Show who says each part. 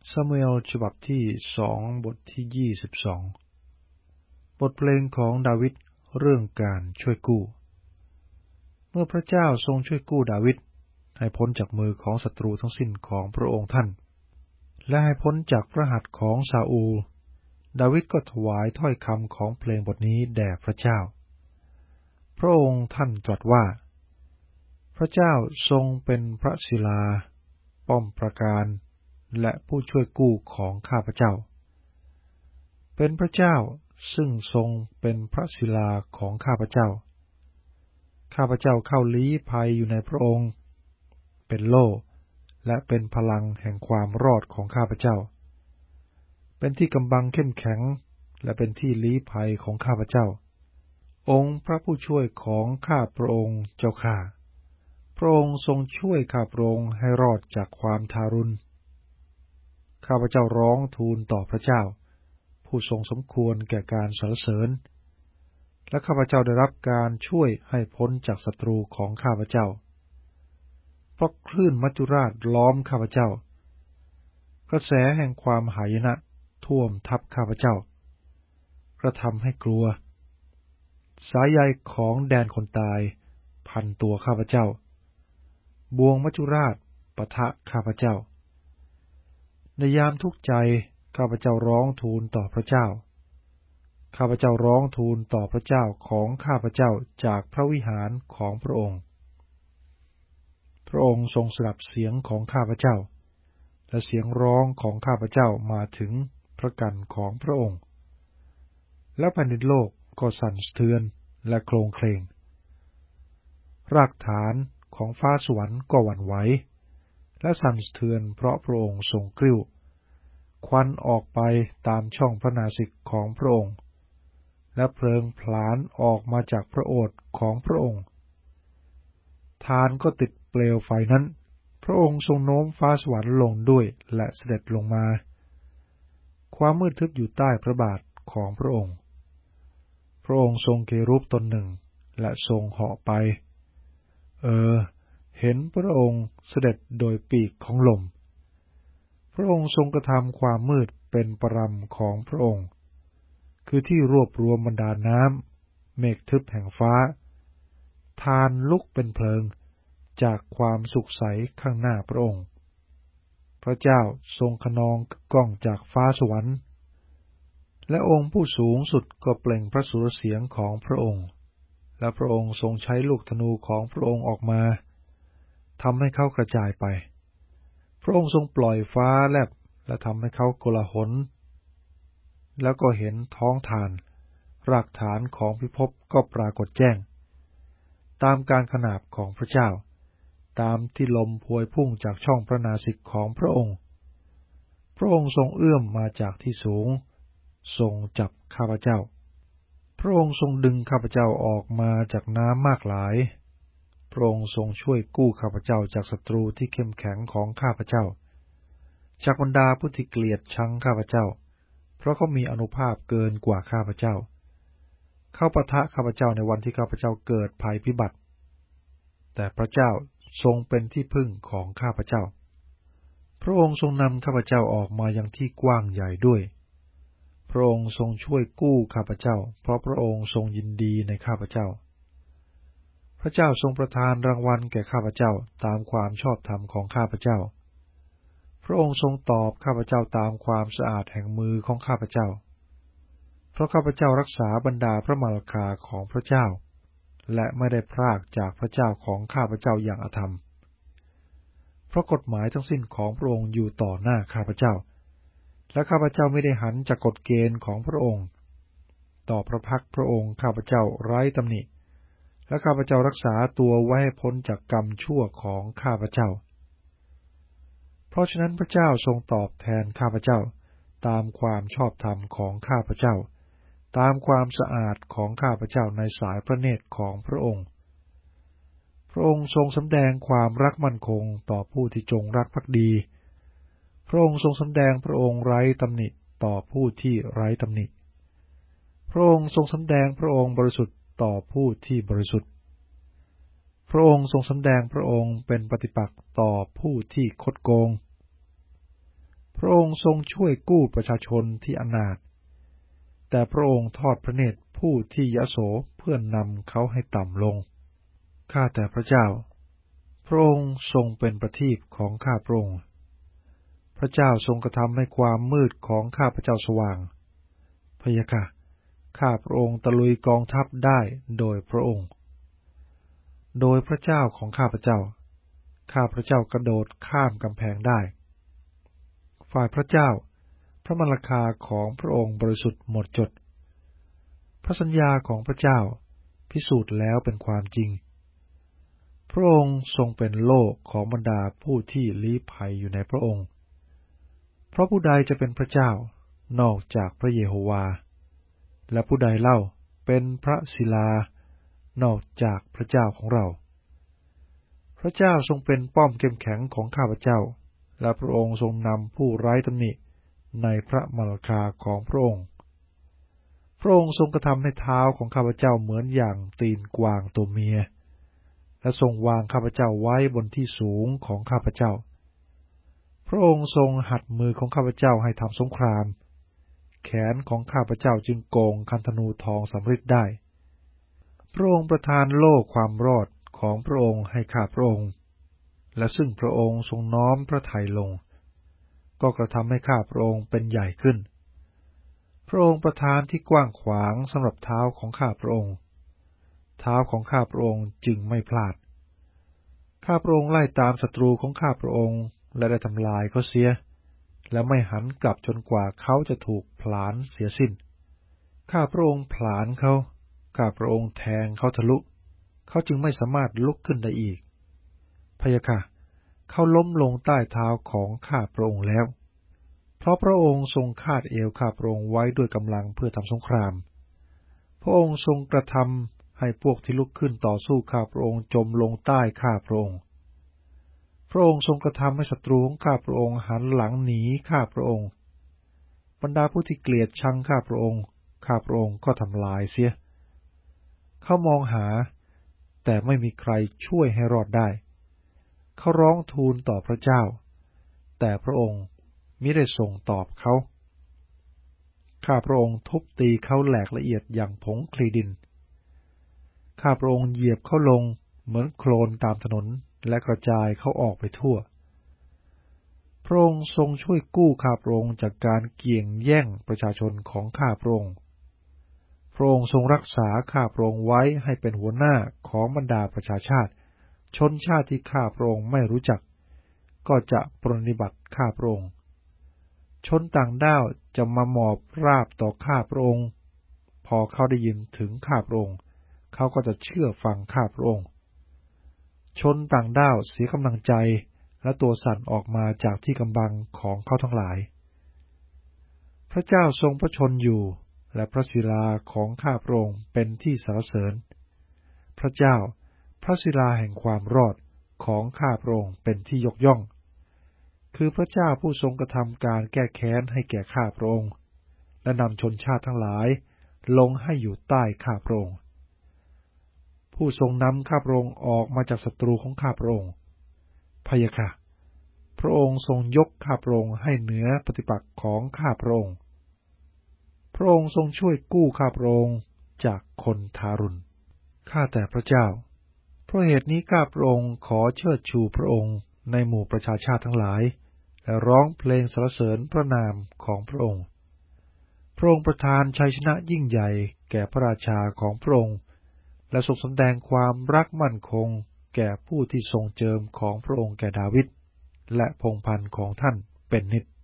Speaker 1: ซามูเอลฉบับที่2บทที่22บทเพลงของดาวิดเรื่องการช่วยกู้เมื่อพระเจ้าทรงช่วยกู้ดาวิดให้พ้นจากมือของศัตรูทั้งสิ้นของพระองค์ท่านและให้พ้นจากพระหัตถ์ของซาอูลดาวิดก็ถวายถ้อยคำของเพลงบทนี้แด่พระเจ้าพระองค์ท่านตรัสว่าพระเจ้าทรงเป็นพระศิลาป้อมปราการและผู้ช่วยกู้ของข้าพเจ้าเป็นพระเจ้าซึ่งทรงเป็นพระศิลาของข้าพเจ้าข้าพเจ้าเข้าลี้ภัยอยู่ในพระองค์เป็นโล่และเป็นพลังแห่งความรอดของข้าพเจ้าเป็นที่กำบังเข้มแข็งและเป็นที่ลี้ภัยของข้าพเจ้าองค์พระผู้ช่วยของข้าพระองค์เจ้าข้าพระองค์ทรงช่วยข้าพระองค์ให้รอดจากความทารุณข้าพเจ้าร้องทูลต่อพระเจ้าผู้ทรงสมควรแก่การสรรเสริญและข้าพเจ้าได้รับการช่วยให้พ้นจากศัตรูของข้าพเจ้าเพราะคลื่นมัจจุราชล้อมข้าพเจ้ากระแสแห่งความหายนะท่วมทับข้าพเจ้ากระทำให้กลัวสายใยของแดนคนตายพันตัวข้าพเจ้าบ่วงมัจจุราชปะทะข้าพเจ้าในยามทุกข์ใจข้าพเจ้าร้องทูลต่อพระเจ้าข้าพเจ้าร้องทูลต่อพระเจ้าของข้าพเจ้าจากพระวิหารของพระองค์พระองค์ทรงสดับเสียงของข้าพเจ้าและเสียงร้องของข้าพเจ้ามาถึงพระกันของพระองค์และแผ่นดินโลกก็สั่นสะเทือนและโคลงเคลงรากฐานของฟ้าสวรรค์ก็หวั่นไหวและสั่นสะเทือนเพราะพระองค์ทรงกริ้วควันออกไปตามช่องพระนาสิกของพระองค์และเพลิงผลาญออกมาจากพระโอษฐ์ของพระองค์ฐานก็ติดเปลวไฟนั้นพระองค์ทรงโน้มฟ้าสวรรค์ลงด้วยและเสด็จลงมาความมืดทึบอยู่ใต้พระบาทของพระองค์พระองค์ทรงเครูปตนหนึ่งและทรงเหาะไปเห็นพระองค์เสด็จโดยปีกของลมพระองค์ทรงกระทำความมืดเป็นปรำของพระองค์คือที่รวบรวมบรรดาน้ำเมฆทึบแห่งฟ้าทานลุกเป็นเพลิงจากความสุขใสข้างหน้าพระองค์พระเจ้าทรงคะนองก้องจากฟ้าสวรรค์และองค์ผู้สูงสุดก็เปล่งพระสุรเสียงของพระองค์และพระองค์ทรงใช้ลูกธนูของพระองค์ออกมาทำให้เขากระจายไปพระองค์ทรงปล่อยฟ้าแลบและทำให้เขาโกลาหลแล้วก็เห็นท้องฐานรากฐานของพิภพก็ปรากฏแจ้งตามการขนาบของพระเจ้าตามที่ลมพวยพุ่งจากช่องพระนาสิกของพระองค์พระองค์ทรงเอื้อมมาจากที่สูงทรงจับข้าพเจ้าพระองค์ทรงดึงข้าพเจ้าออกมาจากน้ำมากหลายพระองค์ทรงช่วยกู้ข้าพเจ้าจากศัตรูที่เข้มแข็งของข้าพเจ้าจากบรรดาผู้ที่เกลียดชังข้าพเจ้าเพราะเขามีอานุภาพเกินกว่าข้าพเจ้าเขาปะทะข้าพเจ้าในวันที่ข้าพเจ้าเกิดภัยพิบัติแต่พระเจ้าทรงเป็นที่พึ่งของข้าพเจ้าพระองค์ทรงนำข้าพเจ้าออกมายังที่กว้างใหญ่ด้วยพระองค์ทรงช่วยกู้ข้าพเจ้าเพราะพระองค์ทรงยินดีในข้าพเจ้าพระเจ้าทรงประทานรางวัลแก่ข้าพเจ้าตามความชอบธรรมของข้าพเจ้าพระองค์ทรงตอบข้าพเจ้าตามความสะอาดแห่งมือของข้าพเจ้าเพราะข้าพเจ้ารักษาบรรดาพระมารคาของพระเจ้าและไม่ได้พรากจากพระเจ้าของข้าพเจ้าอย่างอธรรมเพราะกฎหมายทั้งสิ้นของพระองค์อยู่ต่อหน้าข้าพเจ้าและข้าพเจ้าไม่ได้หันจากกฎเกณฑ์ของพระองค์ต่อพระพักพระองค์ข้าพเจ้าไร้ตำหนิและข้าพเจ้ารักษาตัวไว้ให้พ้นจากกรรมชั่วของข้าพเจ้าเพราะฉะนั้นพระเจ้าทรงตอบแทนข้าพเจ้าตามความชอบธรรมของข้าพเจ้าตามความสะอาดของข้าพเจ้าในสายพระเนตรของพระองค์พระองค์ทรงสำแดงความรักมั่นคงต่อผู้ที่จงรักภักดีพระองค์ทรงสำแดงพระองค์ไร้ตำหนิต่อผู้ที่ไร้ตำหนิพระองค์ทรงสำแดงพระองค์บริสุทธิ์ต่อผู้ที่บริสุทธิ์พระองค์ทรงสำแดงพระองค์เป็นปฏิปักษ์ต่อผู้ที่คดโกงพพระองค์ทรงช่วยกู้ประชาชนที่อนาถแต่พระองค์ทอดพระเนตรผู้ที่ยโสเพื่อนำเขาให้ต่ำลงข้าแต่พระเจ้าพระองค์ทรงเป็นประทีปของข้าพระองค์พระเจ้าทรงกระทำให้ความมืดของข้าพระเจ้าสว่างพะยะค่ะข้าพระองค์ตะลุยกองทัพได้โดยพระองค์โดยพระเจ้าของข้าพระเจ้าข้าพระเจ้ากระโดดข้ามกำแพงได้ฝ่ายพระเจ้าพระมรรคาของพระองค์บริสุทธิ์หมดจดพระสัญญาของพระเจ้าพิสูจน์แล้วเป็นความจริงพระองค์ทรงเป็นโล่ของบรรดาผู้ที่ลี้ภัยอยู่ในพระองค์เพราะผู้ใดจะเป็นพระเจ้านอกจากพระเยโฮวาและผู้ใดเล่าเป็นพระศิลานอกจากพระเจ้าของเราพระเจ้าทรงเป็นป้อมเข้มแข็งของข้าพเจ้าและพระองค์ทรงนำผู้ไร้ตำหนิในพระมรรคาของพระองค์พระองค์ทรงกระทำให้เท้าของข้าพเจ้าเหมือนอย่างตีนกวางตัวเมียและทรงวางข้าพเจ้าไว้บนที่สูงของข้าพเจ้าพระองค์ทรงหัดมือของข้าพเจ้าให้ทำสงครามแขนของข้าพเจ้าจึงโกงคันธนูทองสำริดได้พระองค์ประทานโล่ความรอดของพระองค์ให้ข้าพระองค์และซึ่งพระองค์ทรงน้อมพระทัยลงก็กระทำให้ข้าพระองค์เป็นใหญ่ขึ้นพระองค์ประทานที่กว้างขวางสำหรับเท้าของข้าพระองค์เท้าของข้าพระองค์จึงไม่พลาดข้าพระองค์ไล่ตามศัตรูของข้าพระองค์และได้ทำลายเขาเสียและไม่หันกลับจนกว่าเขาจะถูกผลาญเสียสิ้นข้าพระองค์ผลาญเขาข้าพระองค์แทงเขาทะลุเขาจึงไม่สามารถลุกขึ้นได้อีกพะยะค่ะเขาล้มลงใต้เท้าของข้าพระองค์แล้วเพราะพระองค์ทรงคาดเอวข้าพระองค์ไว้ด้วยกำลังเพื่อทำสงครามพระองค์ทรงกระทำให้พวกที่ลุกขึ้นต่อสู้ข้าพระองค์จมลงใต้ข้าพระองค์พระองค์ทรงกระทำให้ศัตรูของข้าพระองค์หันหลังหนีข้าพระองค์บรรดาผู้ที่เกลียดชังข้าพระองค์ข้าพระองค์ก็ทำลายเสียเขามองหาแต่ไม่มีใครช่วยให้รอดได้เขาร้องทูลต่อพระเจ้าแต่พระองค์มิได้ทรงตอบเขาข้าพระองค์ทุบตีเขาแหลกละเอียดอย่างผงคลีดินข้าพระองค์เหยียบเขาลงเหมือนโคลนตามถนนและกระจายเขาออกไปทั่วพระองค์ทรงช่วยกู้ข้าพระองค์จากการเกี่ยงแย่งประชาชนของข้าพระองค์พระองค์ทรงรักษาข้าพระองค์ไว้ให้เป็นหัวหน้าของบรรดาประชาชาติชนชาติที่ข้าพระองค์ไม่รู้จักก็จะปรนนิบัติข้าพระองค์ชนต่างด้าวจะมาหมอบราบต่อข้าพระองค์พอเขาได้ยินถึงข้าพระองค์เขาก็จะเชื่อฟังข้าพระองค์ชนต่างด้าวเสียกำลังใจและตัวสั่นออกมาจากที่กำบังของเขาทั้งหลายพระเจ้าทรงพระชนอยู่และพระศิลาของข้าพระองค์เป็นที่สรรเสริญพระเจ้าพระศิลาแห่งความรอดของข้าพระองค์เป็นที่ยกย่องคือพระเจ้าผู้ทรงกระทำการแก้แค้นให้แก่ข้าพระองค์และนำชนชาติทั้งหลายลงให้อยู่ใต้ข้าพระองค์ผู้ทรงนำข้าพระองค์ออกมาจากศัตรูของข้าพระองค์พะยะค่ะพระองค์ทรงยกข้าพระองค์ให้เหนือปฏิปักษ์ของข้าพระองค์พระองค์ทรงช่วยกู้ข้าพระองค์จากคนทารุณข้าแต่พระเจ้าเพราะเหตุนี้ข้าพระองค์ขอเชิดชูพระองค์ในหมู่ประชาชาติทั้งหลายและร้องเพลงสรรเสริญพระนามของพระองค์พระองค์ประทานชัยชนะยิ่งใหญ่แก่พระราชาของพระองค์และทรงแสดงความรักมั่นคงแก่ผู้ที่ทรงเจิมของพระองค์แก่ดาวิดและพงศ์พันธุ์ของท่านเป็นนิจ